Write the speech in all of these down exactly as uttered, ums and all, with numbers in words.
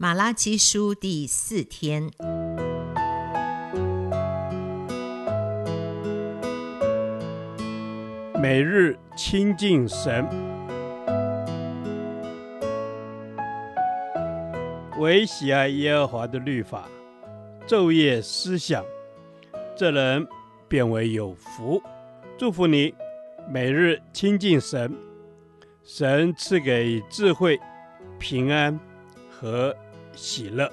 马拉基书第四天， 每日亲近神，唯喜爱耶和华的律法，昼夜思想，这人便为有福。祝福你，每日亲近神，神赐给智慧、平安和喜乐。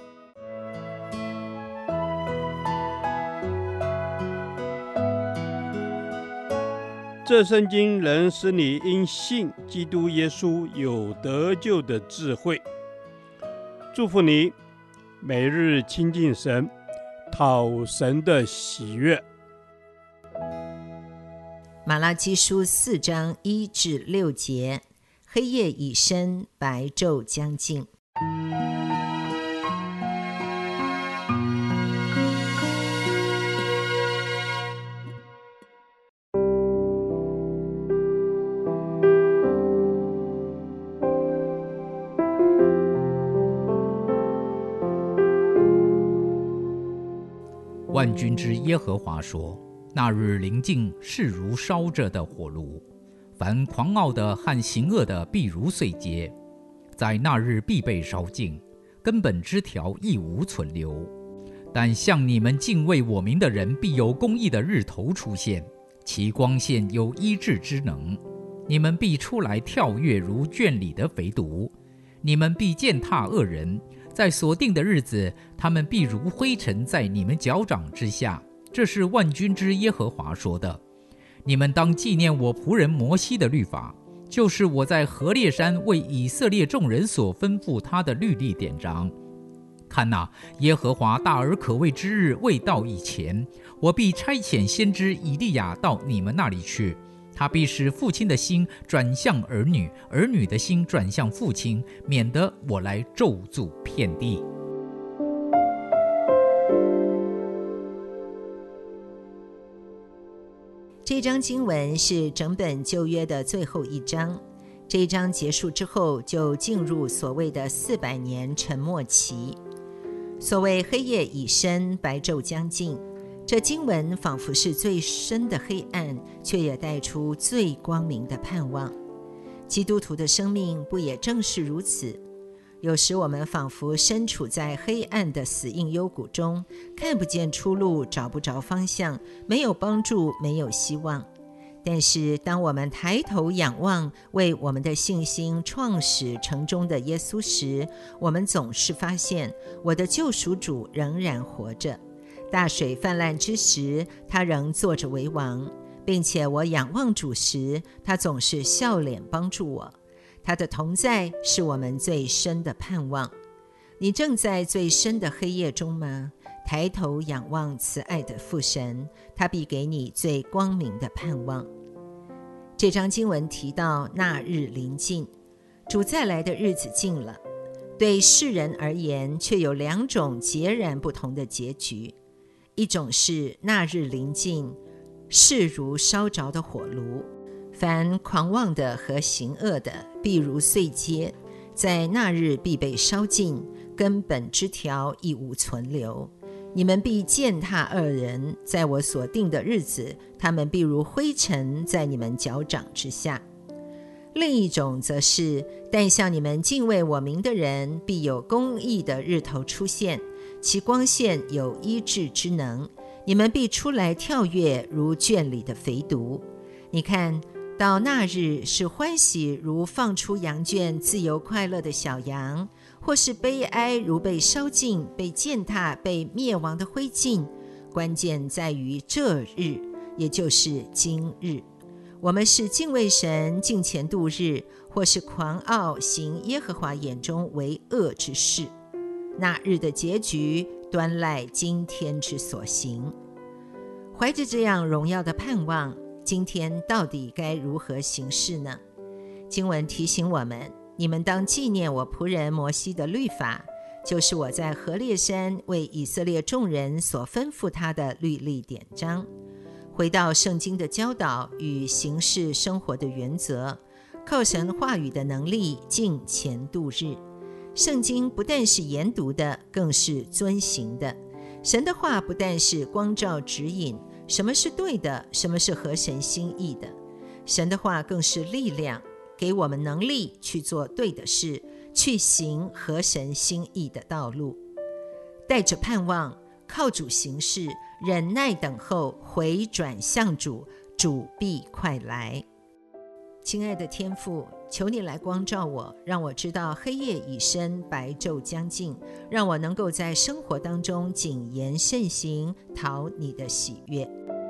这圣经能使你因信基督耶稣有得救的智慧。祝福你，每日亲近神，讨神的喜悦。 马拉基书四章一至六节，黑夜已深，白昼将近。 万军之耶和华说，那日临近，是如烧着的火炉，凡狂傲的和行恶的必如碎秸，在那日必被烧尽，根本枝条亦无存留。但向你们敬畏我名的人，必有公义的日头出现，其光线有医治之能。你们必出来跳跃，如圈里的肥犊；你们必践踏恶人，在所定的日子，他们必如灰尘在你们脚掌之下。这是万军之耶和华说的。你们当纪念我仆人摩西的律法，就是我在何烈山为以色列众人所吩咐他的律例典章。看哪，耶和华大而可畏之日未到以前，我必差遣先知以利亚到你们那里去，他必使父亲的心转向儿女，儿女的心转向父亲，免得我来咒诅遍地。 这章经文是整本旧约的最后一章，这一章结束之后，就进入所谓的四百年沉默期。所谓黑夜已深，白昼将近，这经文仿佛是最深的黑暗，却也带出最光明的盼望。基督徒的生命不也正是如此？有时我们仿佛身处在黑暗的死荫幽谷中，看不见出路，找不着方向，没有帮助，没有希望。但是当我们抬头仰望为我们的信心创始成终的耶稣时，我们总是发现我的救赎主仍然活着。大水泛滥之时，他仍坐着为王，并且我仰望主时，他总是笑脸帮助我。他的同在是我们最深的盼望。你正在最深的黑夜中吗？抬头仰望慈爱的父神，他必给你最光明的盼望。这章经文提到那日临近，主再来的日子近了。对世人而言，却有两种截然不同的结局。一种是那日临近，势如烧着的火炉，凡狂妄的和行恶的必如碎秸，在那日必被烧尽，根本枝条亦无存留。你们必践踏恶人，在我所定的日子，他们必如灰尘在你们脚掌之下。另一种则是，但向你们敬畏我名的人，必有公义的日头出现，其光线有医治之能。你们必出来跳跃，如圈里的肥犊。你看，到那日是欢喜如放出羊圈，自由快乐的小羊，或是悲哀如被烧尽、被践踏、被灭亡的灰烬。关键在于这日，也就是今日。我们是敬畏神、敬虔度日，或是狂傲行耶和华眼中为恶之事。那日的结局端赖今天之所行。怀着这样荣耀的盼望，今天到底该如何行事呢？经文提醒我们，你们当纪念我仆人摩西的律法，就是我在何烈山为以色列众人所吩咐他的律例典章。回到圣经的教导与行事生活的原则，靠神话语的能力敬虔度日。 圣经不但是研读的，更是遵行的。神的话不但是光照指引，什么是对的，什么是合神心意的。神的话更是力量，给我们能力去做对的事，去行合神心意的道路。带着盼望，靠主行事，忍耐等候，回转向主，主必快来。亲爱的天父，求你来光照我，让我知道黑夜已深，白昼将近，让我能够在生活当中谨言慎行，讨你的喜悦。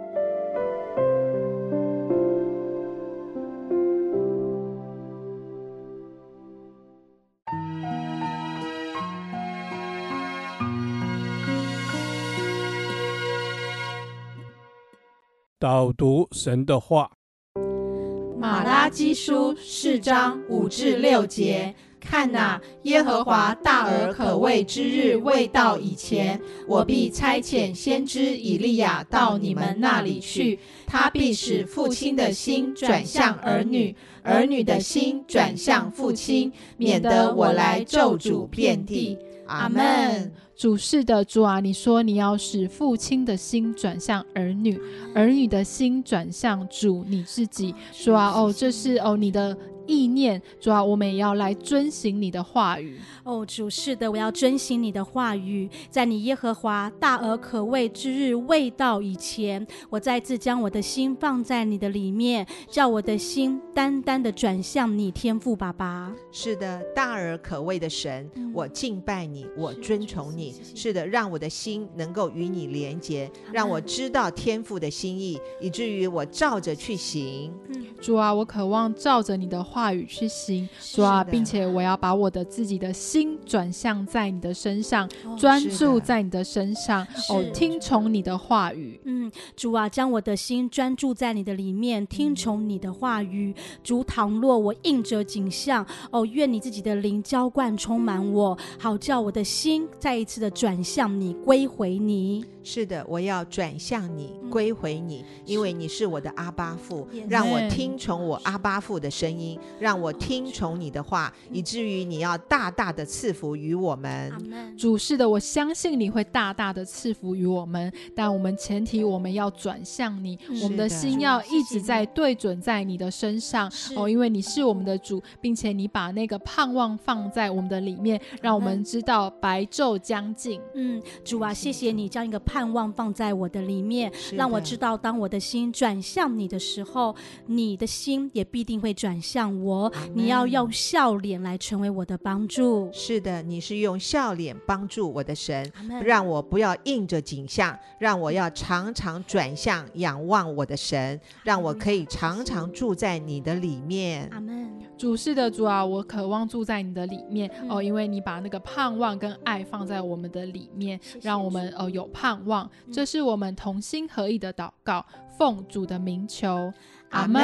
导读神的话。 马拉基书四章五至六节，看哪，耶和华大而可畏之日未到以前，我必差遣先知以利亚到你们那里去，他必使父亲的心转向儿女，儿女的心转向父亲，免得我来咒诅遍地。阿们。 主是的，主啊，你说你要使父亲的心转向儿女，儿女的心转向主你自己。主啊，哦，这是哦你的意念。主啊，我们也要来遵行你的话语。 哦，主是的，我要遵行你的话语，在你耶和华大而可畏之日未到以前，我再次将我的心放在你的里面，叫我的心单单的转向你，天父爸爸。 是的，大而可畏的神，嗯、我敬拜你，我尊崇你。是的，让我的心能够与你连结，让我知道天父的心意，以至于我照着去行。 嗯、主啊，我渴望照着你的话语去行。主啊，并且我要把我的自己的心转向在你的身上，哦、专注在你的身上，哦，听从你的话语。 嗯，主啊，将我的心专注在你的里面，听从你的话语。嗯、主，倘若我应着景象，哦，愿你自己的灵浇灌充满我，好叫我的心再一次的转向你，归回你。 是的，我要转向你，归回你，嗯、因为你是我的阿爸父，让我听从我阿爸父的声音，让我听从你的话，以至于你要大大的赐福于我们。 主是的，我相信你会大大的赐福于我们，但我们前提我们要转向你，我们的心要一直在对准在你的身上哦，因为你是我们的主，并且你把那个盼望放在我们的里面，让我们知道白昼将近。 嗯，主啊，谢谢你将一个盼望放在我的里面，让我知道当我的心转向你的时候，你的心也必定会转向我，你要用笑脸来成为我的帮助。 是的，你是用笑脸帮助我的神，让我不要应着景象，让我要常常转向仰望我的神，让我可以常常住在你的里面。 阿们。 主是的，主啊，我渴望住在你的里面、嗯、哦，因为你把那个盼望跟爱放在我们的里面，谢谢让我们、呃、有盼望、嗯、这是我们同心合意的祷告，奉主的名求，阿们。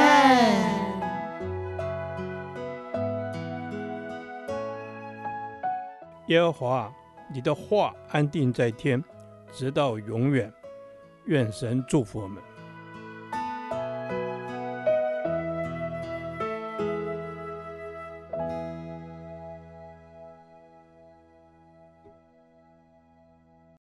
耶和华，你的话安定在天，直到永远。愿神祝福我们。